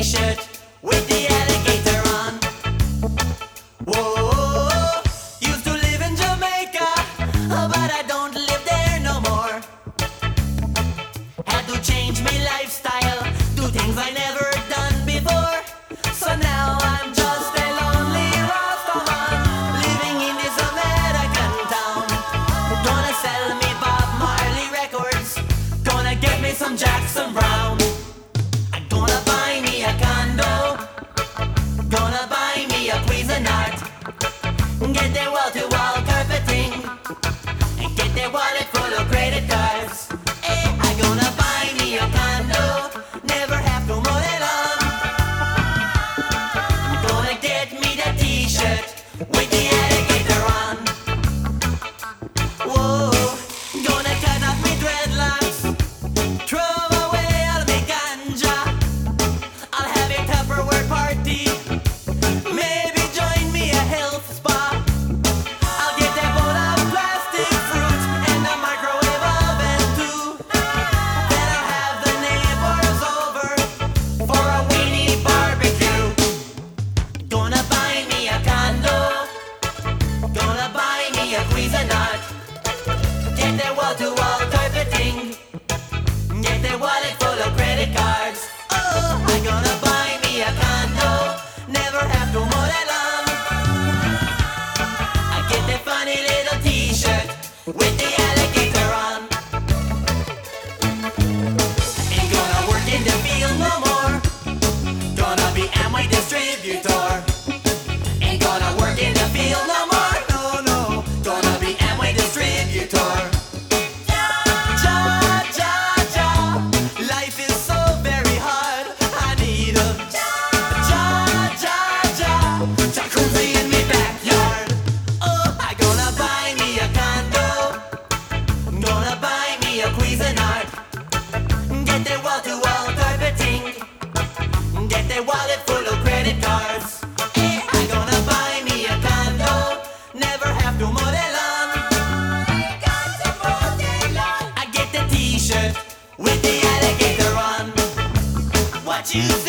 t-shirt with the alligator on. Whoa, used to live in Jamaica, but I don't live there no more. Had to change my lifestyle, do things I never done before. So now I'm just a lonely Rastaman, living in this American town. Gonna sell me Bob Marley records, gonna get me some Jackson Brown. I'm gonna buy me a condo, gonna buy me a Cuisinart, get their wall-to-wall carpeting, and get their wallet full of credit cards. I'm gonna buy me a condo, never have to mow the lawn. I'm gonna get me the t-shirt with the alligator on. Whoa, gonna cut off me dreadlocks, throw away all me ganja. I'll have a Tupperware party, maybe join me a health spa. I'll get a bowl of plastic fruit and a microwave oven too. Then I'll have the neighbors over for a weenie barbecue. Gonna buy me a condo, gonna buy me a Cuisinart, get their wall-to-wall carpeting, get their wallet full of credit cards. Oh, I'm gonna buy me a condo, never have to mow the lawn. I get that funny little t-shirt with the alligator on. Ain't gonna work in the field no more, gonna be Amway distributor. Ain't gonna work in the field no more, no, no, gonna be Amway distributor. Ja, ja, ja, life is so very hard, I need a ja, ja, ja, jacuzzi in me backyard. Oh, I'm gonna buy me a condo, gonna buy me a Cuisinart, get their wall-to-wall carpeting, get their wallet full of credit cards. I'm gonna buy me a condo, never have to mow the lawn. I get the t-shirt with the alligator on. What you